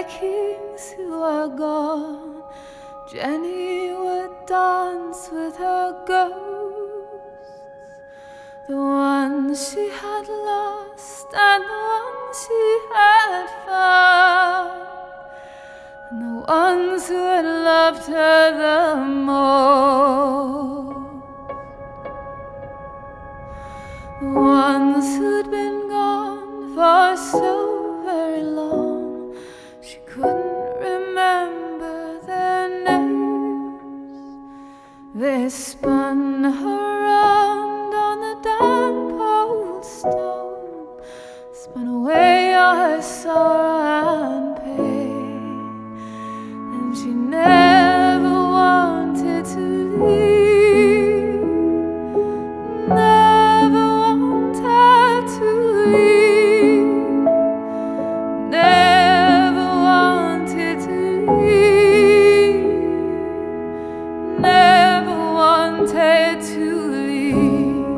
kings who are gone, Jenny would dance with her ghosts, the ones she had lost and the ones she had found, and the ones who had loved her the most, the ones who'd been gone for so very long she couldn't remember their names. They spun around on the damp old stone, spun away all her sorrow and pain, and she never wanted to leave, never wanted to leave, never wanted to leave, never wanted to leave.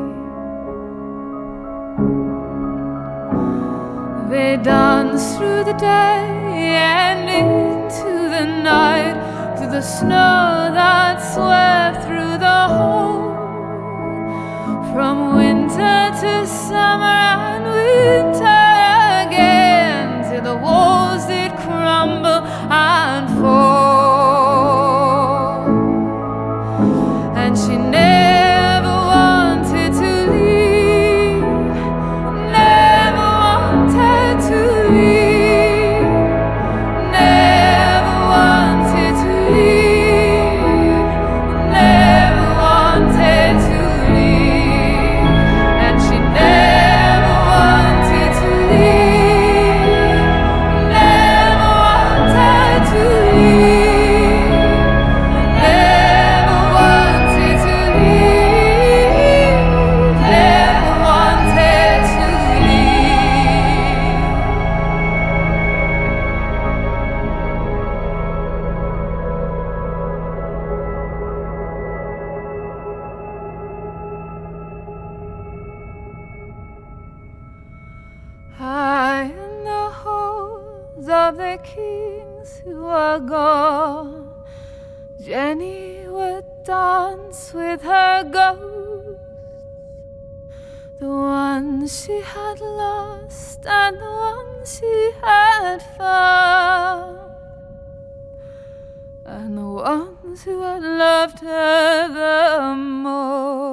They danced through the day and into the night, through the snow that swept through the hole, from winter to summer and winter again, till the walls did crumble and fall. And she never wanted to leave, never wanted to leave, never wanted to leave, never wanted to leave, and she never wanted to leave, never wanted to leave, never wanted to leave, never wanted to leave. High in the halls of the kings who are gone, Jenny would dance with her ghosts, the ones she had lost and the ones she had found, and the ones who had loved her the most.